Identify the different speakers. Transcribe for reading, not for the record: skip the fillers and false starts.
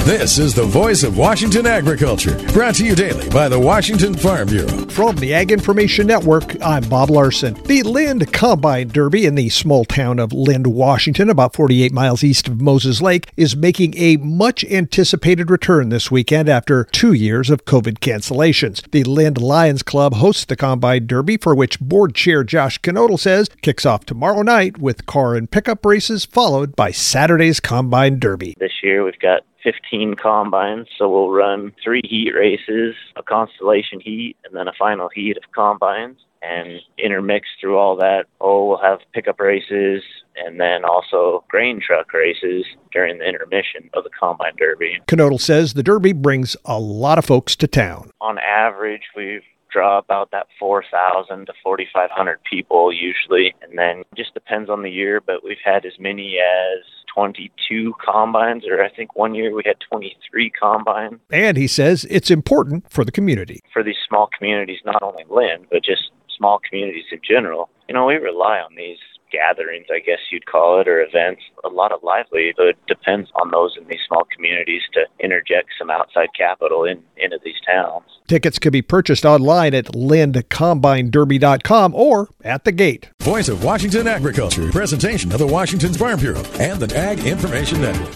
Speaker 1: This is the voice of Washington agriculture, brought to you daily by the Washington Farm Bureau.
Speaker 2: From the Ag Information Network, I'm Bob Larson. The Lind Combine Derby in the small town of Lind, Washington, about 48 miles east of Moses Lake, is making a much-anticipated return this weekend after 2 years of COVID cancellations. The Lind Lions Club hosts the Combine Derby, for which Board Chair Josh Knodel says kicks off tomorrow night with car and pickup races, followed by Saturday's Combine Derby.
Speaker 3: This year we've got 15 combines, so we'll run 3 heat races, a constellation heat, and then a final heat of combines. And intermixed through all that, we'll have pickup races and then also grain truck races during the intermission of the Combine Derby.
Speaker 2: Knodel says the Derby brings a lot of folks to town.
Speaker 3: On average, we draw about that 4,000 to 4,500 people usually, and then it just depends on the year, but we've had as many as 22 combines, or I think one year we had 23 combines.
Speaker 2: And he says it's important for the community.
Speaker 3: For these small communities, not only Lind, but just small communities in general, we rely on these gatherings, I guess you'd call it, or events. A lot of livelihood depends on those in these small communities to interject some outside capital into these towns.
Speaker 2: Tickets can be purchased online at lindcombinederby.com or at the gate.
Speaker 1: Voice of Washington agriculture, presentation of the Washington Farm Bureau and the Ag Information Network.